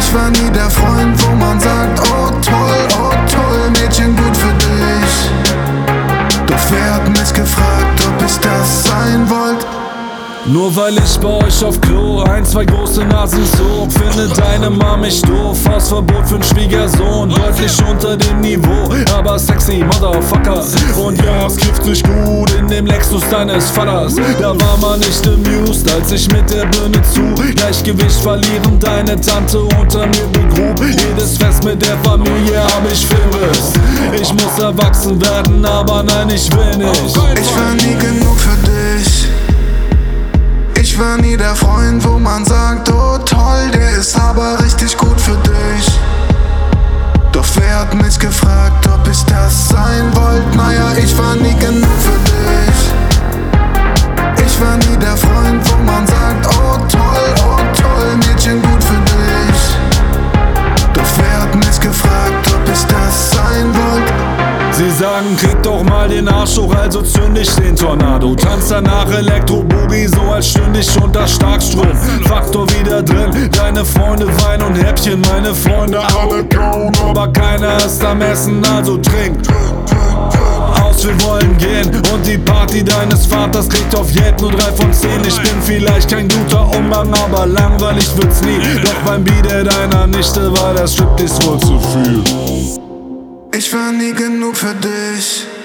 Ich war nie der Freund, wo man sagt, oh toll, Mädchen, gut für dich. Doch wer hat mich gefragt, ob ich das sein wollte? Nur weil ich bei euch auf Klo 1, 2 große Nasen zog, findet deine Mama mich doof. Hausverbot für'n Schwiegersohn, deutlich unter dem Niveau, aber sexy, Motherfucker. Und ja, es kifft sich gut in dem Lexus deines Vaters. Da war man nicht amused, als ich mit der Birne zu Gleichgewicht verlieren deine Tante unter mir begrub. Jedes Fest mit der Familie hab ich Filmriss. Ich muss erwachsen werden, aber nein, ich will nicht. Ich war nie genug für dich. Ich war nie der Freund, wo man sagt, oh toll, der ist aber richtig gut für dich. Doch wer hat mich gefragt, ob ich das sein wollte? Naja, ich war nie genug für dich. Ich war nie der Freund, wo man sagt, oh toll, Mädchen, gut für dich. Doch wer hat mich gefragt, ob ich das sein wollte? Sie sagen, krieg doch mal den Arsch hoch, also zünd ich den Tornado. Tanz danach Elektro-Boogie, so als stünd ich unter Starkstrom. Faktor wieder drin, deine Freunde Wein und Häppchen, meine Freunde alle kauen, aber keiner ist am Essen, also trink. Aus, wir wollen gehen und die Party deines Vaters kriegt auf Jet nur 3 von 10. Ich bin vielleicht kein guter Umgang, aber langweilig wird's nie. Doch beim Bieder deiner Nichte war das Striptease wohl zu viel. Ich war nie genug für dich.